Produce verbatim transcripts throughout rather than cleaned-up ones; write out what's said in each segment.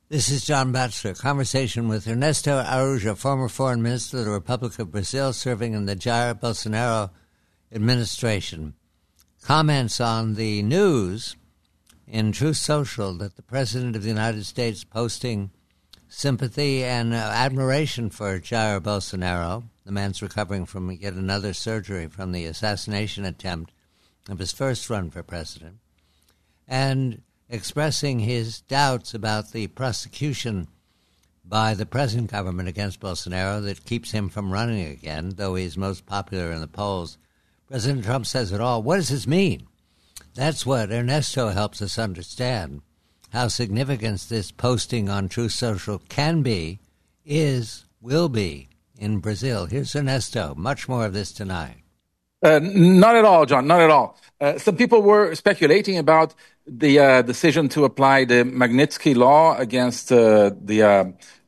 This is John Batchelor. Conversation with Ernesto Araújo, former foreign minister of the Republic of Brazil, serving in the Jair Bolsonaro administration. Comments on the news in Truth Social that the President of the United States posting sympathy and uh, admiration for Jair Bolsonaro. The man's recovering from yet another surgery from the assassination attempt of his first run for president. And expressing his doubts about the prosecution by the present government against Bolsonaro that keeps him from running again, though he's most popular in the polls. President Trump says it all. What does this mean? That's what Ernesto helps us understand, how significant this posting on Truth Social can be, is, will be in Brazil. Here's Ernesto. Much more of this tonight. Uh, not at all, John, not at all. Uh, some people were speculating about the uh, decision to apply the Magnitsky Law against uh, the uh,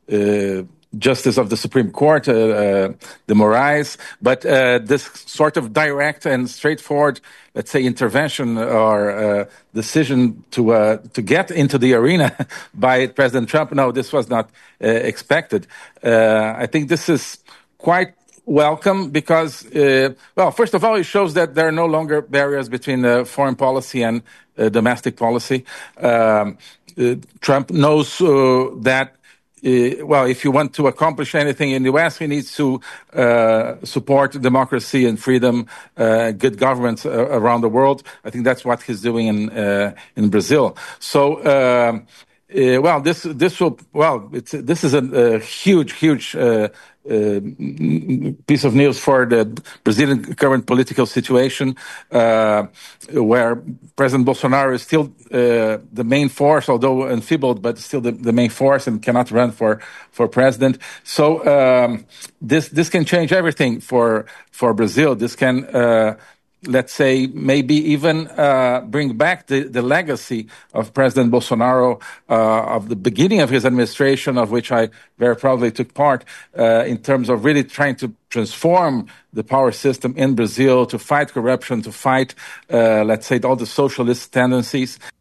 uh, Justice of the Supreme Court, uh, uh, the Moraes, but uh, this sort of direct and straightforward, let's say, intervention or uh, decision to uh, to get into the arena by President Trump, no, this was not uh, expected. Uh, I think this is quite welcome because, uh, well, first of all, it shows that there are no longer barriers between uh, foreign policy and uh, domestic policy. Um, uh, Trump knows uh, that, uh, well, if you want to accomplish anything in the U S, he needs to uh, support democracy and freedom, uh, good governance uh, around the world. I think that's what he's doing in uh, in Brazil. So, um, uh, well, this this will well, it's, this is a, a huge, huge. Uh, Uh, piece of news for the Brazilian current political situation, uh, where President Bolsonaro is still uh, the main force, although enfeebled, but still the, the main force and cannot run for, for president. So um, this this can change everything for for Brazil. This can, uh, let's say, maybe even uh, bring back the, the legacy of President Bolsonaro, uh, of the beginning of his administration, of which I very proudly took part, uh, in terms of really trying to transform the power system in Brazil, to fight corruption, to fight, uh, let's say, all the socialist tendencies.